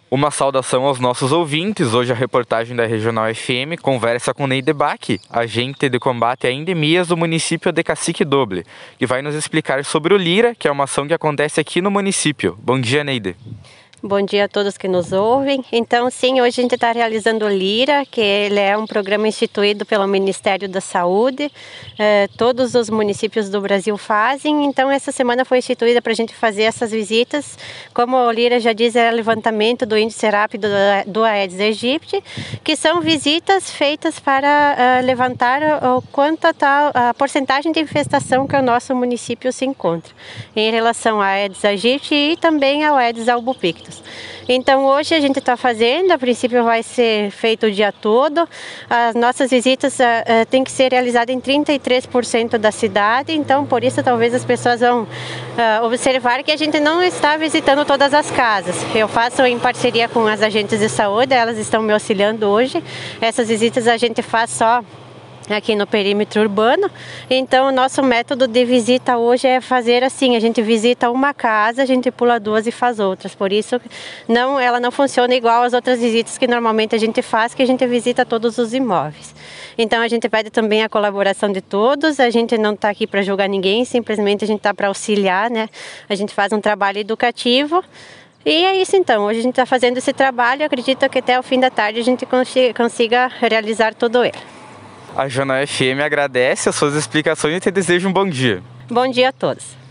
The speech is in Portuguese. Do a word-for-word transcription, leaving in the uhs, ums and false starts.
Uma saudação aos nossos ouvintes. Hoje a reportagem da Regional F M conversa com Neide Bach, agente de combate a endemias do município de Cacique Doble, que vai nos explicar sobre o Lira, que é uma ação que acontece aqui no município. Bom dia, Neide. Bom dia a todos que nos ouvem. Então, sim, hoje a gente está realizando o Lira, que ele é um programa instituído pelo Ministério da Saúde. Eh, todos os municípios do Brasil fazem. Então, essa semana foi instituída para a gente fazer essas visitas. Como o Lira já diz, é levantamento do índice rápido do Aedes aegypti, que são visitas feitas para uh, levantar o quanto está a porcentagem de infestação que o nosso município se encontra em relação a Aedes aegypti e também ao Aedes albopictus. Então hoje a gente está fazendo, a princípio vai ser feito o dia todo. As nossas visitas uh, uh, têm que ser realizadas em trinta e três por cento da cidade, então por isso talvez as pessoas vão uh, observar que a gente não está visitando todas as casas. Eu faço em parceria com as agentes de saúde, elas estão me auxiliando hoje. Essas visitas a gente faz só aqui no perímetro urbano. Então o nosso método de visita hoje é fazer assim, a gente visita uma casa, a gente pula duas e faz outras. Por isso não, ela não funciona igual às outras visitas que normalmente a gente faz, que a gente visita todos os imóveis. Então a gente pede também a colaboração de todos, a gente não está aqui para julgar ninguém, simplesmente a gente está para auxiliar, né? A gente faz um trabalho educativo. E é isso então, hoje a gente está fazendo esse trabalho, eu acredito que até o fim da tarde a gente consiga realizar todo ele. A Regional F M agradece as suas explicações e te deseja um bom dia. Bom dia a todos.